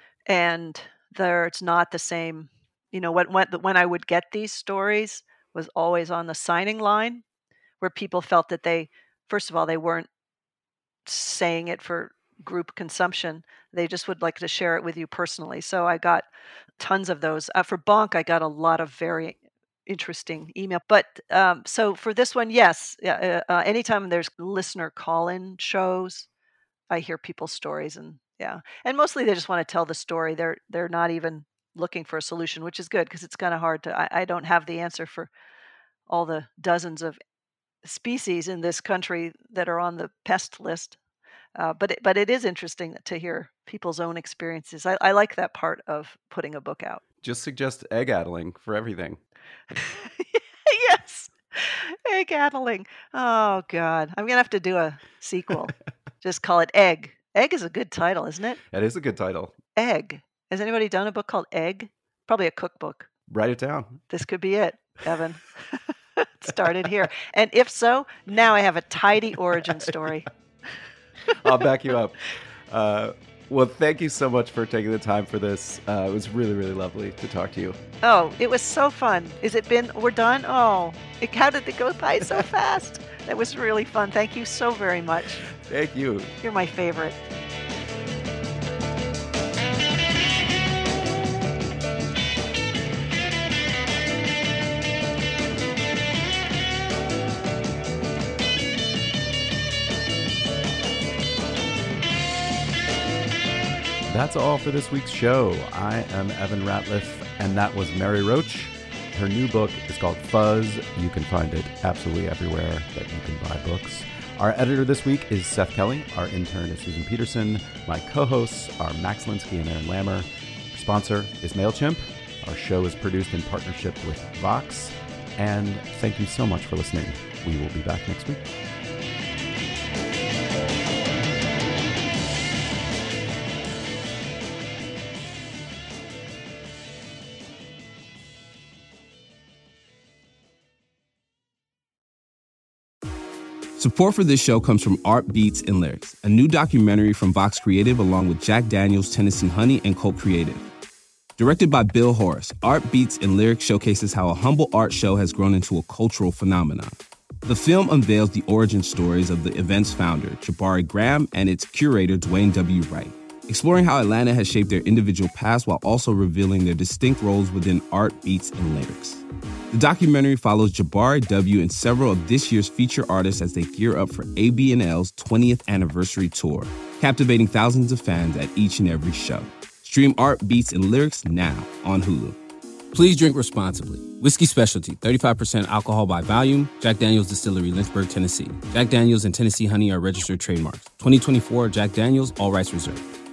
and there it's not the same. You know, when, when, when I would get these stories was always on the signing line, where people felt that they, first of all, they weren't saying it for group consumption. They just would like to share it with you personally. So I got tons of those. Uh, for Bonk, I got a lot of very interesting email. But um, so for this one, yes, uh, uh, anytime there's listener call-in shows, I hear people's stories, and yeah, and mostly they just want to tell the story. They're they're not even looking for a solution, which is good because it's kind of hard to. I, I don't have the answer for all the dozens of species in this country that are on the pest list. Uh, but it, but it is interesting to hear people's own experiences. I, I like that part of putting a book out. Just suggest egg addling for everything. Yes, egg addling. Oh God, I'm gonna have to do a sequel. Just call it Egg. Egg is a good title, isn't it? That is a good title. Egg. Has anybody done a book called Egg? Probably a cookbook. Write it down. This could be it, Evan. Started here. And if so, now I have a tidy origin story. I'll back you up. Uh, well, thank you so much for taking the time for this. Uh, it was really, really lovely to talk to you. Oh, it was so fun. Is it been, we're done? Oh, it, how did it go by so fast? That was really fun. Thank you so very much. Thank you. You're my favorite. That's all for this week's show. I am Evan Ratliff, and that was Mary Roach. Her new book is called Fuzz. You can find it absolutely everywhere that you can buy books. Our editor this week is Seth Kelly. Our intern is Susan Peterson. My co-hosts are Max Linsky and Aaron Lammer. Our sponsor is MailChimp. Our show is produced in partnership with Vox. And thank you so much for listening. We will be back next week. Support for this show comes from Art Beats and Lyrics, a new documentary from Vox Creative along with Jack Daniels, Tennessee Honey, and Cult Creative. Directed by Bill Horace, Art Beats and Lyrics showcases how a humble art show has grown into a cultural phenomenon. The film unveils the origin stories of the event's founder, Jabari Graham, and its curator, Dwayne W. Wright, exploring how Atlanta has shaped their individual paths while also revealing their distinct roles within Art Beats and Lyrics. The documentary follows Jabari W. and several of this year's feature artists as they gear up for A B and L's twentieth anniversary tour, captivating thousands of fans at each and every show. Stream Art Beats and Lyrics now on Hulu. Please drink responsibly. Whiskey Specialty, thirty-five percent alcohol by volume. Jack Daniels Distillery, Lynchburg, Tennessee. Jack Daniels and Tennessee Honey are registered trademarks. twenty twenty-four Jack Daniels, all rights reserved.